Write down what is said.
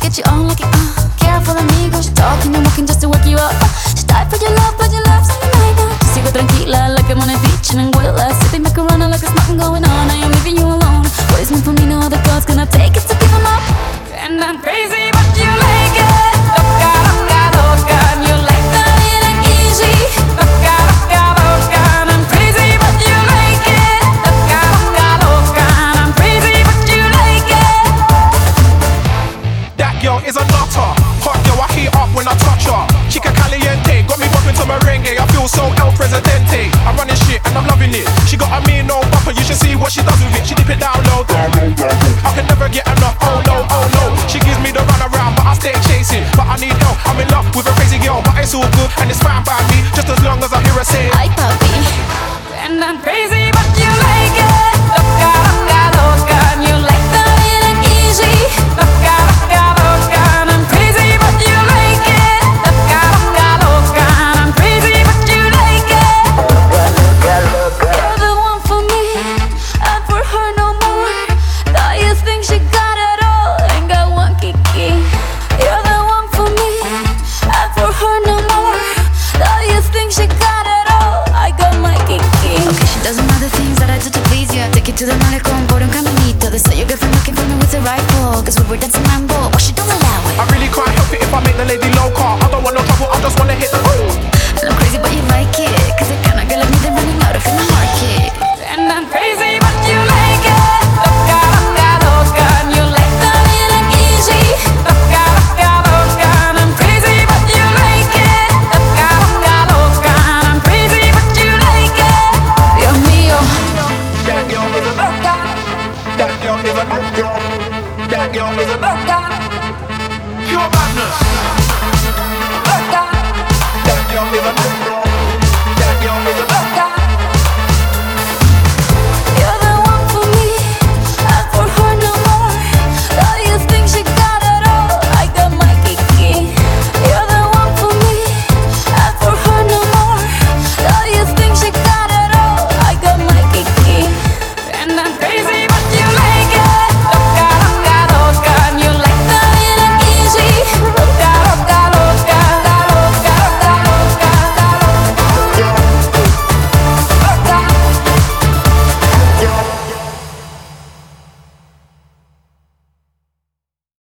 get you on like it, careful amigo. She talking and walking just to work you up. She died for your love, but your love's in the night now. Yo sigo tranquila like I'm on a beach in Anguilla, sipping macarona like there's nothing going on. I am leaving you alone. What is meant for me, no other God's gonna take it, so give 'em up. And I'm crazy, but you like it. Loca, loca, loca, and you like the little easy. Loca, loca, loca, and I'm crazy, but you like it. Loca, loca, loca, and I'm crazy, but you like it. That girl is a nutter. Hot girl, I heat up when I touch her. Chica caliente, got me bumping to merengue. I feel so El Presidente. I'm running shit and I'm loving it. She got a mean no buffer, you should see what she does with it. She dip it down low, I can never get enough. Oh no, oh no. She gives me the run around, but I stay chasing. But I need help. I'm in love with a crazy girl, but it's all good and it's fine by me. Just as long as I hear her say, Hi puppy. And I'm crazy, but you like it. Loca, loca, loca, and you like the little easy. Loca, loca, loca, and I'm crazy, but you like it. Loca, loca, loca, and I'm crazy, but you like it. You're the one for me, and for her no more. Thought you think she got it all, ain't got one kiki. You're the one for me, and for her no more. Thought you think she got it all, I got my kiki. Okay, she does some other things that I do to please you. Take it to the malecón por un caminito. They say your girlfriend looking for me with a rifle, cause we were dancing mambo, but she don't allow it. I really can't help it if I make the lady loca. I don't want no trouble, I just wanna hit the road. And I'm crazy, but you like it, cause the kind of girl like me, they're running out of in the market. And I'm crazy, but you like it. Loca, loca, loca, and you like the little easy. Loca, loca, loca, and I'm crazy, but you like it. Loca, loca, loca, and I'm crazy, but you like it. Dios mío. That girl is a loca. That girl is a loca. That girl is a loca. Pure madness. Loca, That girl is a loca. That girl is a loca.